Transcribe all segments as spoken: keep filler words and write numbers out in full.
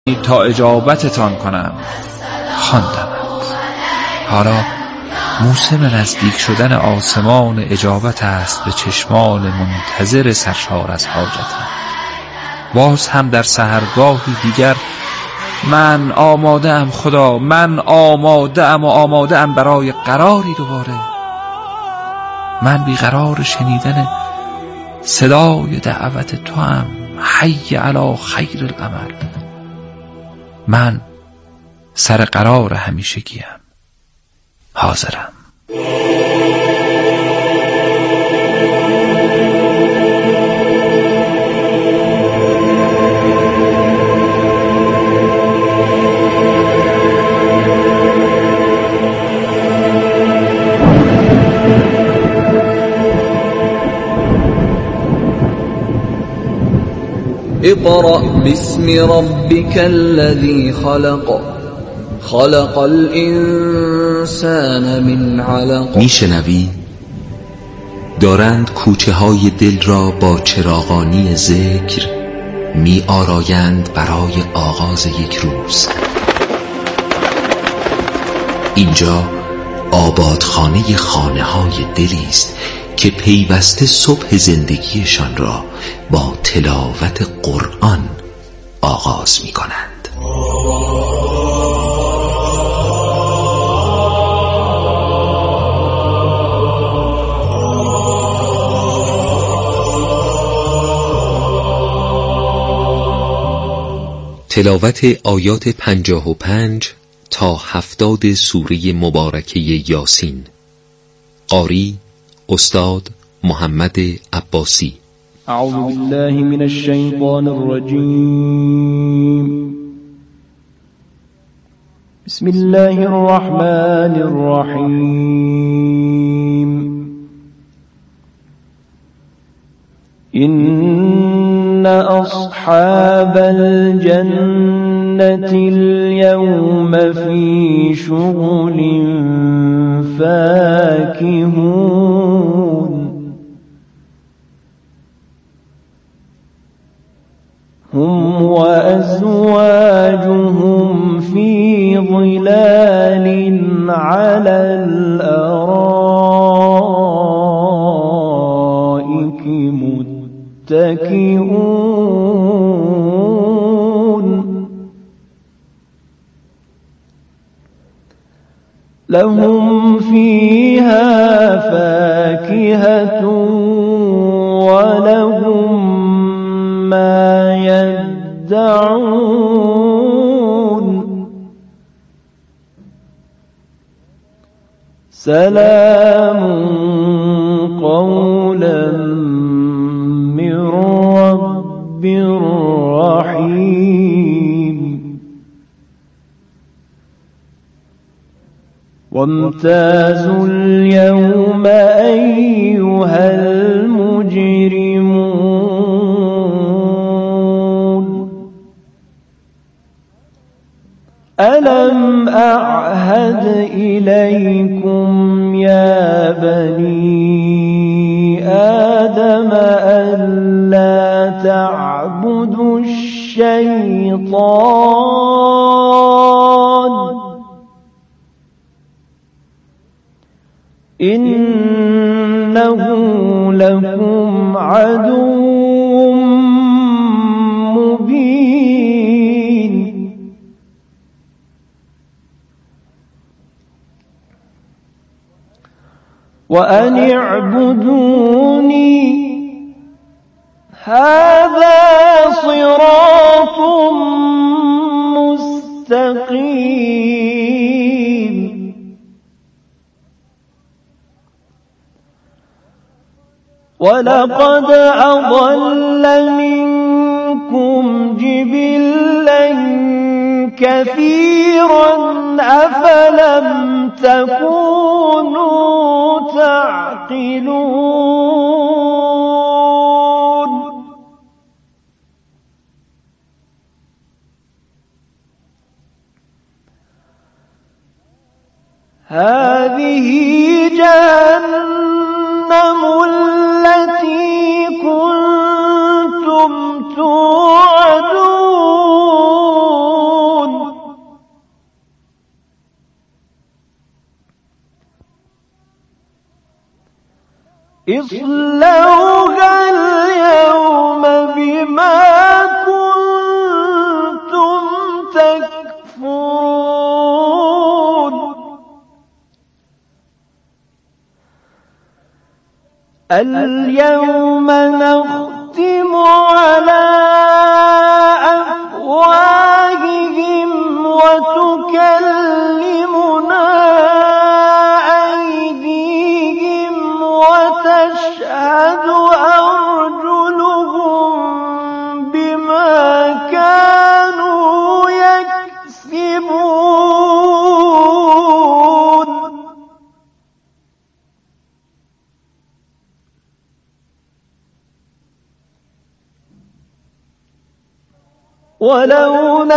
تا اجابتتان کنم. خواندمت. حالا موسم نزدیک شدن آسمان اجابت است به چشمان منتظر سرشار از حاجتم. باز هم در سحرگاهی دیگر من آماده ام خدا، من آماده ام و آماده ام برای قراری دوباره. من بیقرار شنیدن صدای دعوت تو ام، حی علی خیر العمل. من سر قرار همیشگیم، حاضرم. اقرأ باسم ربك الذي خلق خلق الانسان من علق. میشنوی؟ دارند کوچه های دل را با چراغانی ذکر می آرایند برای آغاز یک روز. اینجا آبادخانه خانه های دلی است که پیوسته صبح زندگیشان را با تلاوت قرآن آغاز می کنند. تلاوت آیات پنجاه و پنج تا هفتاد سوره مبارکه یاسین. قاری استاد محمد عباسی. اعوذ بالله من الشیطان الرجیم. بسم الله الرحمن الرحیم. إن أصحاب الجنة اليوم في شغل فاكهون هم وأزواجهم في ظلال على الأرائك متكئون لهم فيها فاكهة ولهم ما يدعون سلام قولا من رب رحيم. وامتازوا اليوم أيها المجرمون ألم أعهد إليكم يا بني آدم ألا تعبدوا الشيطان إنه لكم عدو مبين. وأن اعبدوني هذا صراط مستقيم. ولقد أضل منكم جبلا كثيرا أفلم تكونوا تعقلون. هذه جهنم التي كنتم توعدون اصلوها اليوم بما كنتم تكفرون اليوم نختم على أفواههم وتكلمنا أيديهم وتشهد أرجلهم بما كانوا يكسبون ولو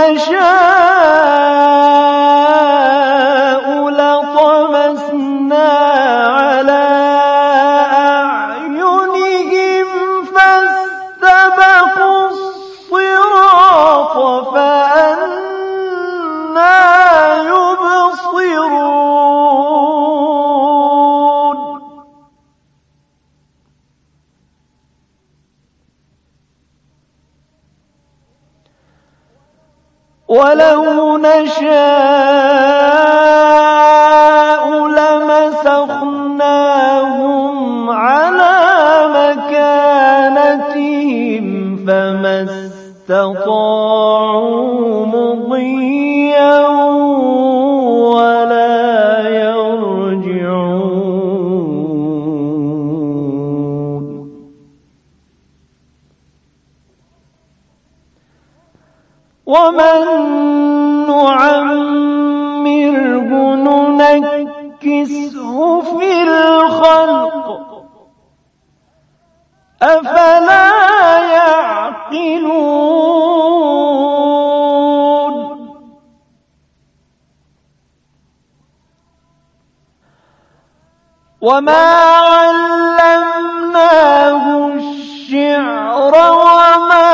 نشاء لطمسنا على أعينهم فاستبقوا الصراط فأنى يبصرون ولو نشاء لمسخناهم على مكانتهم فما استطاعوا مضيا ولا يرجعون ومن نعمره ننكسه في الخلق أفلا يعقلون وما علمناه الشعر وما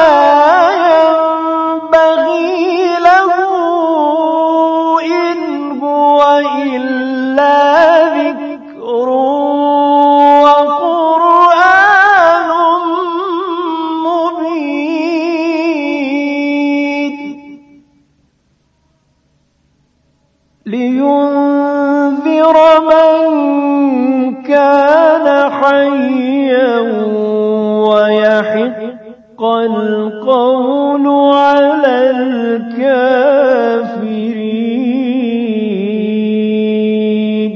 لينذر من كان حيا ويحق القول على الكافرين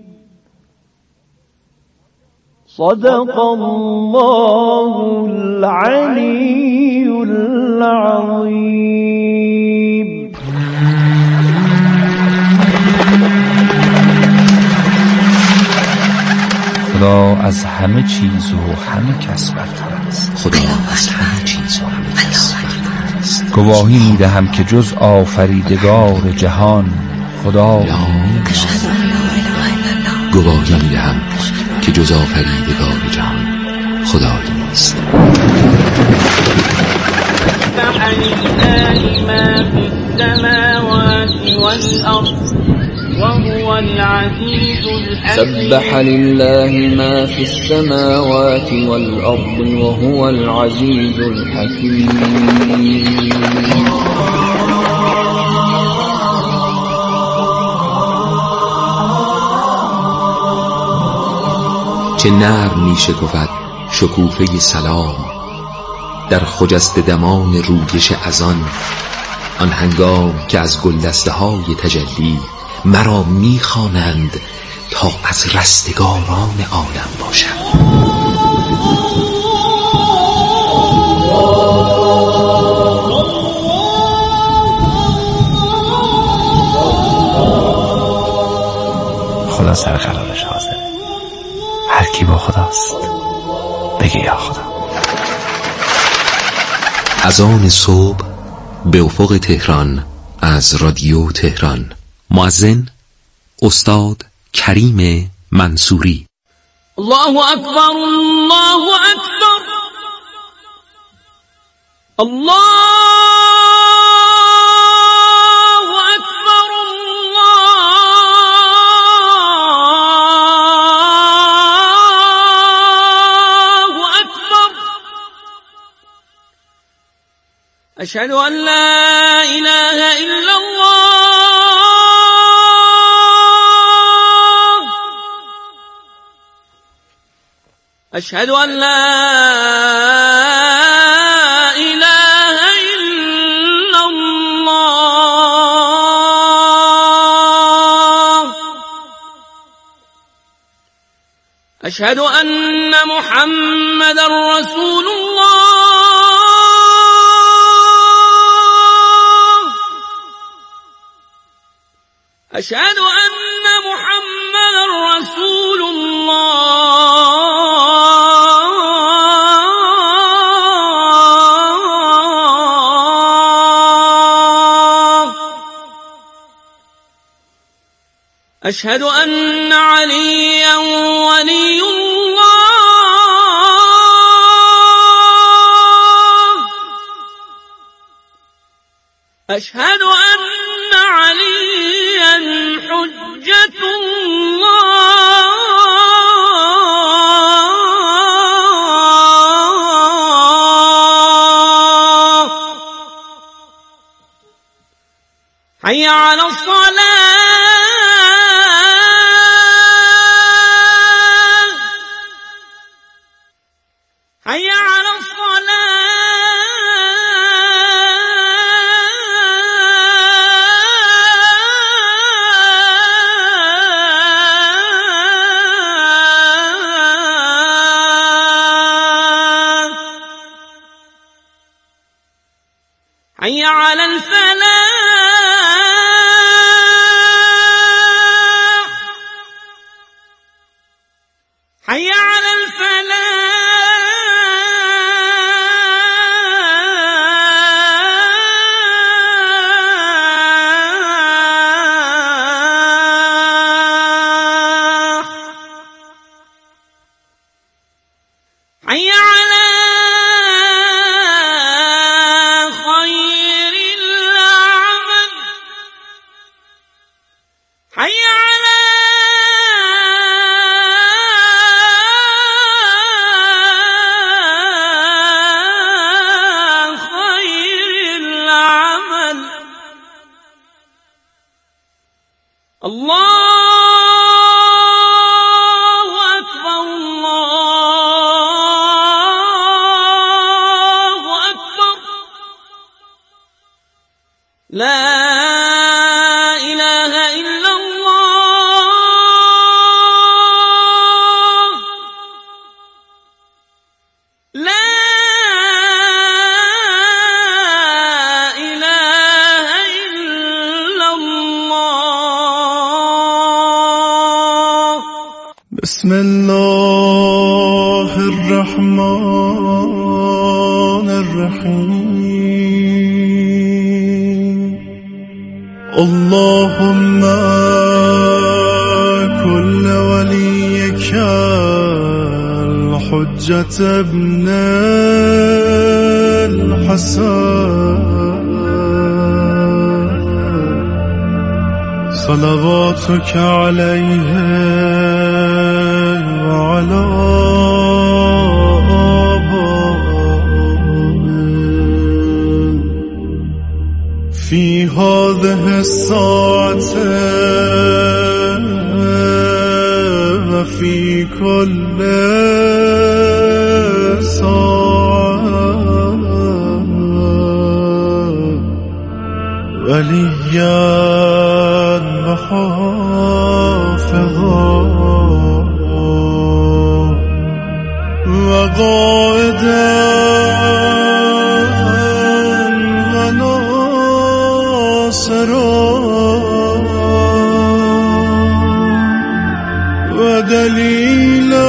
صدق الله العلي العظيم. خدا از همه چیز و همه کس برتر است. خدا از همه چیز و همه کس برتر است. گواهی میدهم که جز آفریدگار جهان خدا نیست. گواهی میدهم که جز آفریدگار جهان خدایی نیست. سبح لله ما في السماوات والأرض وهو العزيز الحكيم. سبح لله ما في السماوات والأرض وهو العزيز الحكيم. چه نرم می شکفد شکوفه سلام در خجسته دمان رویش اذان، آن هنگام که از گلدسته های تجلی مرا می خوانند تا از رستگاران عالم باشم. خدا سر قرارش حاضره. هر کی با خداست بگه یا خدا. اذان صبح به افق تهران از رادیو تهران. مؤذن استاد کریم منصوری. الله اکبر الله اکبر الله أشهد أن لا إله إلا الله أشهد أن لا إله إلا الله أشهد أن محمدا رسول الله أشهد أن محمدا رسول الله أشهد أن عليا ولي الله أشهد أن عليا حجة الله حي على الصلاة حي على الصلاة حي على الفلاح حي على الفلاح حي على خير العمل حي على خير العمل الله أكبر الله أكبر لا إله إلا الله لا إله إلا الله بسم الله الرحمن الرحيم اللهم كل وليك الحجة ابن الحسن صلواتك عليه وعلى آبائه في هذه الساعة وفي كل ساعة وليا وحافظا وقائدا وناصرا ودليلا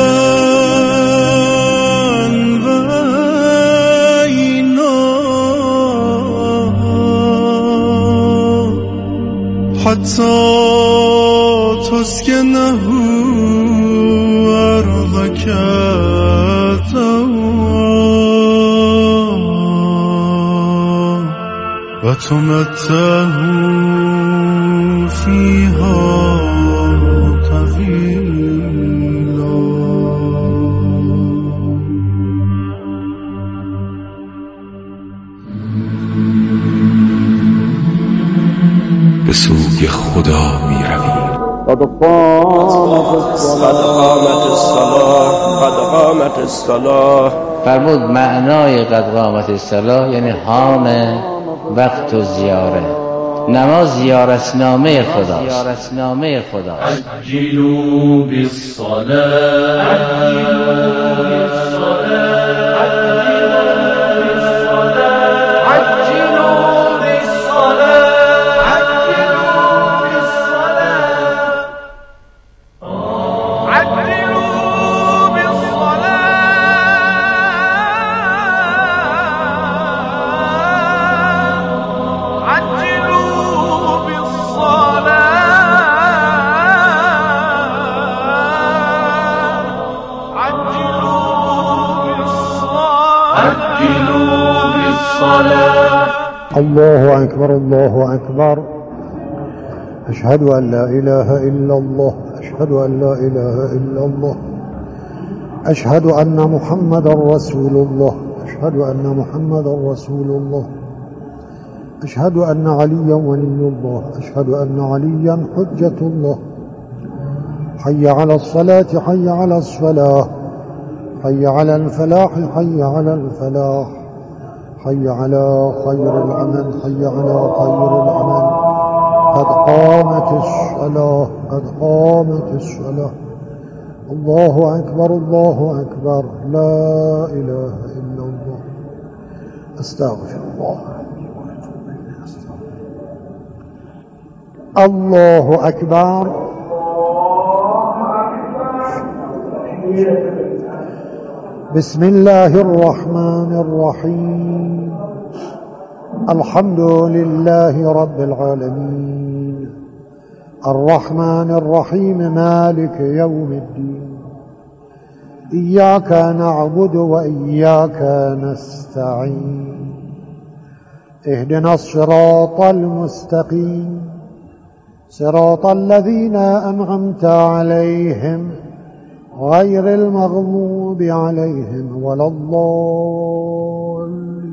حتى تسكنه أرضك طوعا وتمتعه فيها طويلا. به سوی خدا می رویم. قد قامت الصلاة قد قامت الصلاة. فرمود معنای قد قامت الصلاة یعنی حان وقت و زیاره. نماز زیارتنامه خدا، زیارتنامه خدا. عجلوا بالصلاة عجلوا بالصلاة عجلوا بالصلاة عجلوا بالصلاة عجلوا الله أكبر الله أكبر. أشهد أن لا إله إلا الله أشهد أن لا إله إلا الله أشهد أن محمدا رسول الله أشهد أن محمدا رسول الله أشهد أن عليا ولي الله أشهد أن عليا حجة الله. حي على الصلاة حي على الصلاة حي على الفلاح حي على الفلاح حي على خير العمل حي على خير العمل. قد قامت الصلاة قد قامت الصلاة. الله أكبر الله أكبر. لا إله إلا الله. أستغفر الله. الله أكبر. بسم الله الرحمن الرحيم. الحمد لله رب العالمين الرحمن الرحيم مالك يوم الدين. إياك نعبد وإياك نستعين. اهدنا الصراط المستقيم صراط الذين أنعمت عليهم غير المغضوب عليهم ولا الضالين.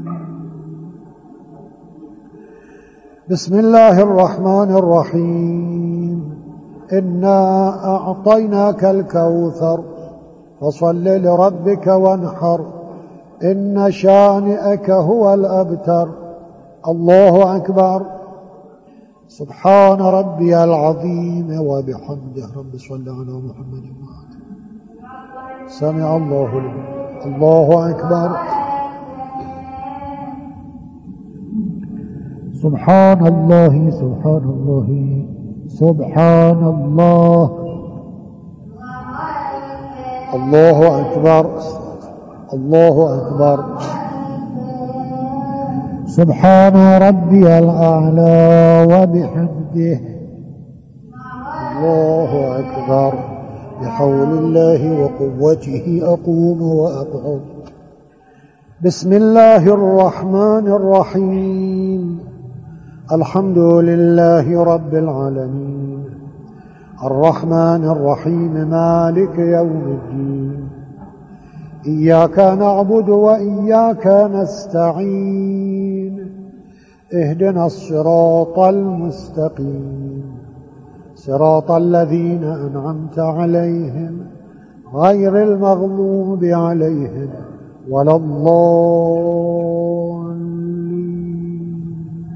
بسم الله الرحمن الرحيم. إنا أعطيناك الكوثر فصل لربك وانحر إن شانئك هو الأبتر. الله أكبر. سبحان ربي العظيم وبحمده. رب صل على محمد وعلى سمع الله لمن. الله أكبر. سبحان الله سبحان الله سبحان الله. الله أكبر الله أكبر. سبحان ربي الأعلى وبحمده. الله أكبر. بحول الله وقوته أقوم وأقعد. بسم الله الرحمن الرحيم. الحمد لله رب العالمين الرحمن الرحيم مالك يوم الدين. إياك نعبد وإياك نستعين. اهدنا الصراط المستقيم صراط الذين أنعمت عليهم غير المغضوب عليهم ولا الضالين.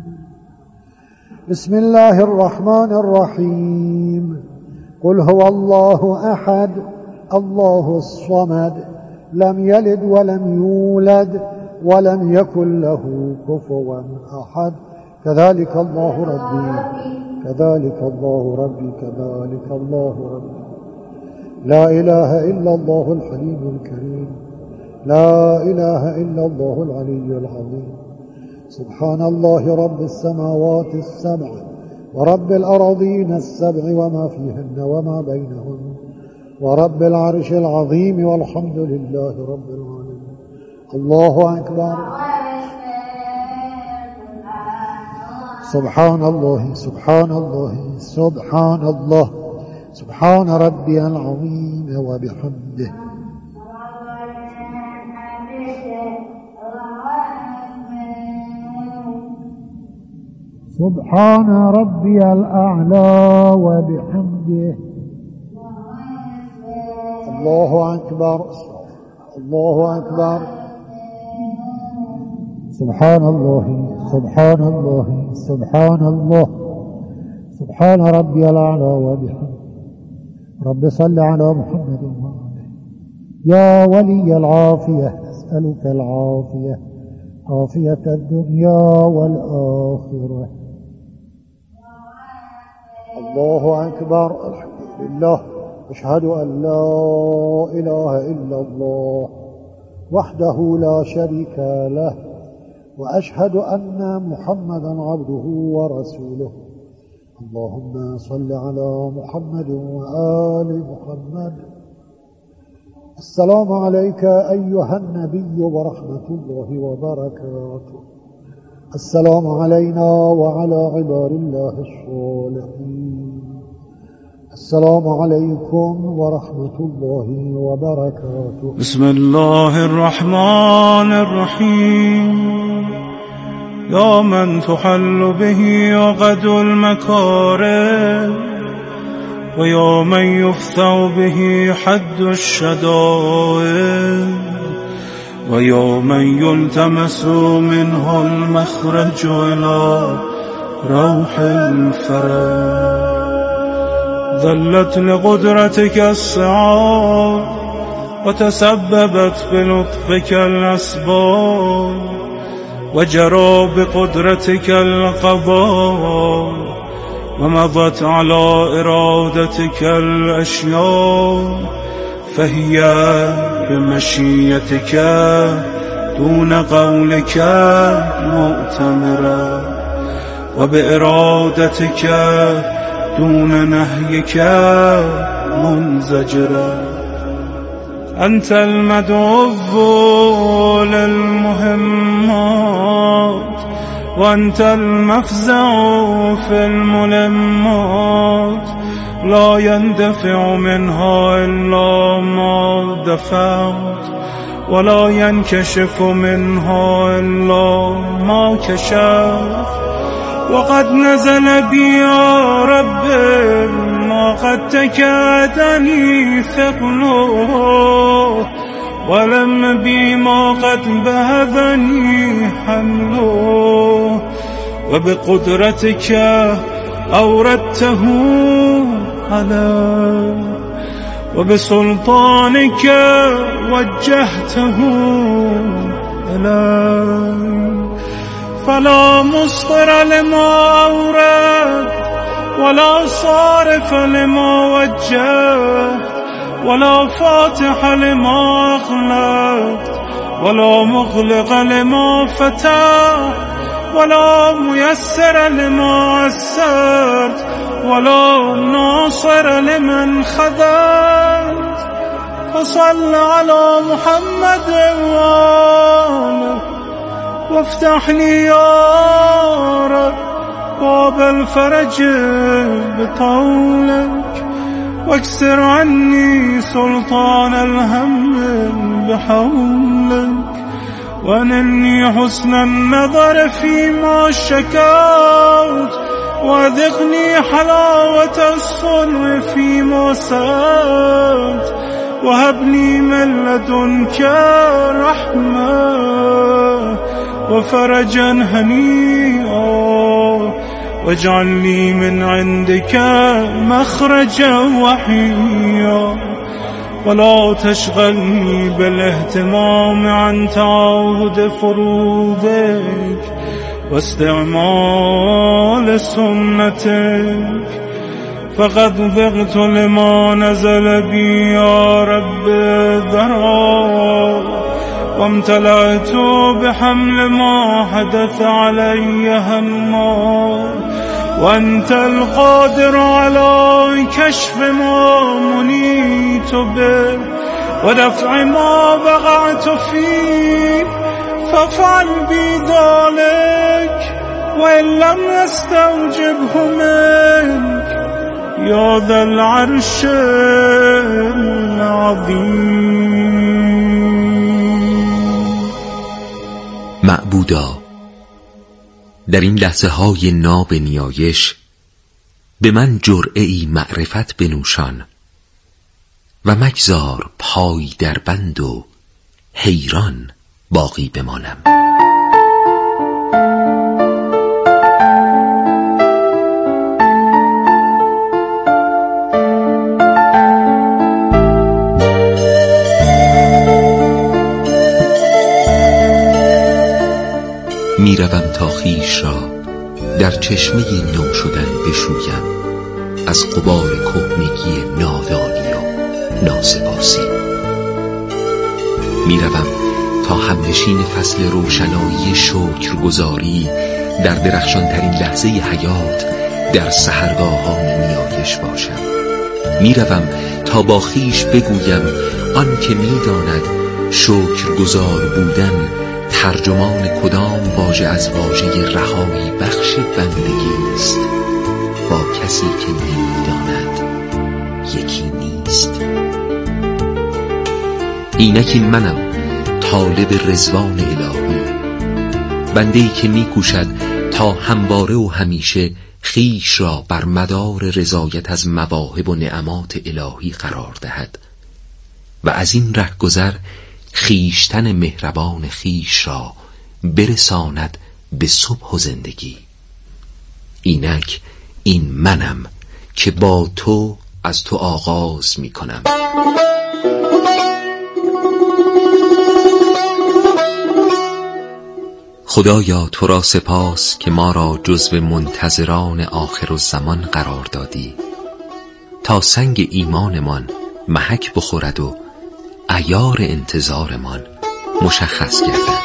بسم الله الرحمن الرحيم. قل هو الله أحد الله الصمد لم يلد ولم يولد ولم يكن له كفوا أحد. كذلك الله ربي كذلك الله ربي كذلك الله ربي. لا إله إلا الله الحليم الكريم. لا إله إلا الله العلي العظيم. سبحان الله رب السماوات السبع ورب الأراضين السبع وما فيهن وما بينهن ورب العرش العظيم والحمد لله رب العالمين. الله أكبر. سبحان الله سبحان الله سبحان الله سبحان ربي العظيم وبحمده. سبحان ربي الأعلى وبحمده. الله أكبر الله أكبر. سبحان الله سبحان الله سبحان الله سبحان ربي الأعلى وبحمده. رب صل على محمد وآله. يا ولي العافية أسألك العافية عافية الدنيا والآخرة. الله أكبر. الحمد لله. أشهد أن لا إله إلا الله وحده لا شريك له وأشهد أن محمدا عبده ورسوله. اللهم صل على محمد وآل محمد. السلام عليك أيها النبي ورحمة الله وبركاته. السلام علينا وعلى عباد الله الصالحين. السلام عليكم ورحمة الله وبركاته. بسم الله الرحمن الرحيم. يا من تحل به عقد المكارم ويا من يفتح به حد الشدائد ويا من يلتمس منه المخرج إلى روح الفرج. ذلت لقدرتك السعاد وتسببت بلطفك الأسباب وجرى بقدرتك القضاء ومضت على إرادتك الأشياء فهي بمشيتك دون قولك مؤتمرة وبإرادتك دون نهيك منزجرة. أنت المدعو للمهمات وأنت المفزع في الملمات. لا يندفع منها إلا ما دفعت ولا ينكشف منها إلا ما كشفت. وقد نزل بي يا رب ما قد تكادني ثقله ولم بي ما قد بهذني حمله. وبقدرتك أوردته علي وبسلطانك وجهته إلي. فلا مصدر لما أورد ولا صارف لما وجهت ولا فاتح لما أغلقت ولا مغلق لما فتح ولا ميسر لما عسرت ولا ناصر لمن خذلت. فصل على محمد وآله وافتح لي يا رب باب الفرج بطولك واكسر عني سلطان الهم بحولك وانني حسن النظر فيما شكوت وذقني حلاوة الصنع فيما سألت وهبني من لدنك رحمة وفرجا هنيئا واجعل لي من عندك مخرجا وحيا ولا تشغلني بالاهتمام عن تعاهد فروضك واستعمال سنتك. فقد ذقت لما نزل بي يا رب ذرا وامتلأت بحمل ما حدث علي هما وأنت القادر على كشف ما منيت به ودفع ما وقعت فيه فافعل بي ذلك وإن لم يستوجبه منك يا ذا العرش العظيم. معبودا در این لحظه های ناب نیایش به من جرعه‌ای معرفت بنوشان و مگذار پای در بند و حیران باقی بمانم. می روم تا خویش را در چشمه نو شدن بشویم از غبار کهنگی نادانی و ناسپاسی. می روم تا همنشین فصل روشنایی شکرگزاری در درخشان ترین لحظه حیات در سحرگاهان نیایش باشم. می روم تا با خویش بگویم آن که می داند شکرگزار بودن ترجمان کدام واژه از واژه رهایی بخش بندگی است با کسی که نمی‌داند یکی نیست. اینک این منم طالب رضوان الهی، بنده‌ای که می‌کوشد تا همواره و همیشه خویش را بر مدار رضایت از مواهب و نعمات الهی قرار دهد و از این رهگذر خویشتن مهربان خویش را برساند به صبح و زندگی. اینک این منم که با تو از تو آغاز می کنم. خدایا تو را سپاس که ما را جزو منتظران آخر الزمان قرار دادی تا سنگ ایمانمان محک بخورد و عیار انتظارمان مشخص گردد.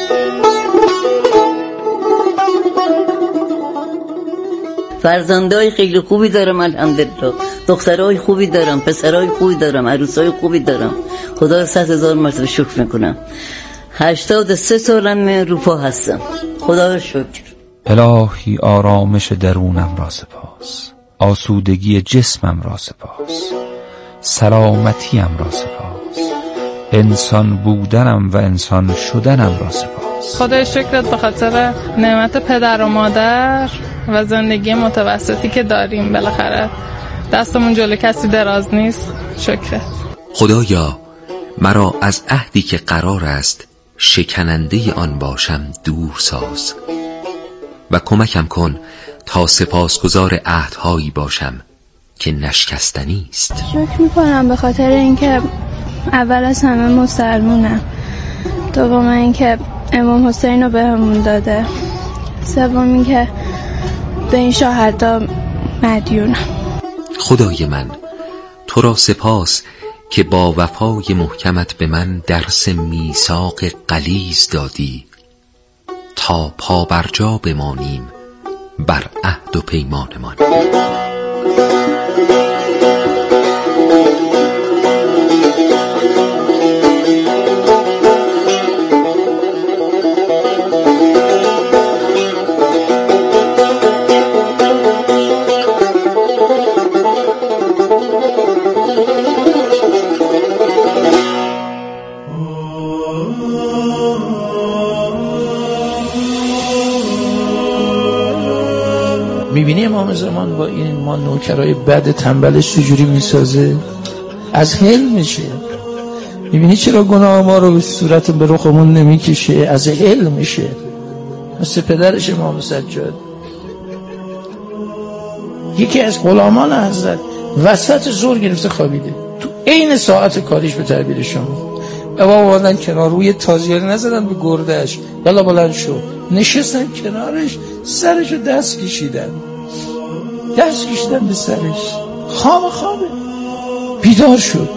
فرزندای خیلی خوبی دارم الحمدلله، دخترای خوبی دارم، پسرای خوبی دارم، عروسای خوبی دارم. خدا را صد هزار مرتبه شکر میکنم. هشتاد و سه سالم رو پا هستم. خدا را شکر. الهی آرامش درونم را سپاس، آسودگی جسمم را سپاس، سلامتیم را سپاس، انسان بودنم و انسان شدنم را سپاس. خدای شکرت به خاطر نعمت پدر و مادر و زندگی متوسطی که داریم. بالاخره دستمون جلوی کسی دراز نیست. شکرت. خدایا مرا از عهدی که قرار است شکننده آن باشم دور ساز و کمکم کن تا سپاسگزار عهدهایی باشم که نشکستنی است. شکر میکنم به خاطر اینکه اول از همه مسلمونم، دوم اینکه امام حسین رو بهمون داده، سوم اینکه به این شهدا مدیونم. خدای من تو را سپاس که با وفای محکمت به من درس میثاق غلیظ دادی تا پابرجا بمانیم بر عهد و پیمانمان. میبینی امام زمان با این ما نوکرای بد تنبلش چجوری میسازه؟ از حلم میشه. میبینی چرا گناه ما رو به صورت به رخمون نمیکشه؟ از حلم میشه. مثل پدرش امام سجاد، یکی از غلامان حضرت وسط ظهر گرفته خوابیده، تو عین ساعت کاریش به تعبیر شما بابا بردن کنار، روی تازیاری نزدن به گردش، یالا بلند شو، نشستن کنارش، سرشو دست کشیدن دست کشیدن به سرش، خواب خوابه بیدار شد.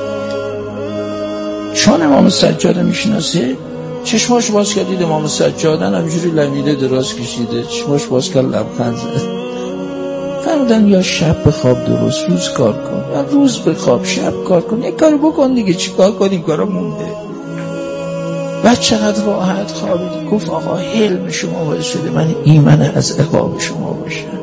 چون امام سجاده میشناسه چشماش باز کردید، امام سجادن همجوری لمیده دراز کشیده، چشماش باز کرد لبخند زد. فرمودن یا شب بخواب درست، روز کار کن، یا روز بخواب شب کار کن، یک کار بکن دیگه، چی کار کنیم، کارا مونده. بعد چقدر راحت خوابید. گفت آقا حلم شما باعث شده من ایمن از عقاب شما باشم.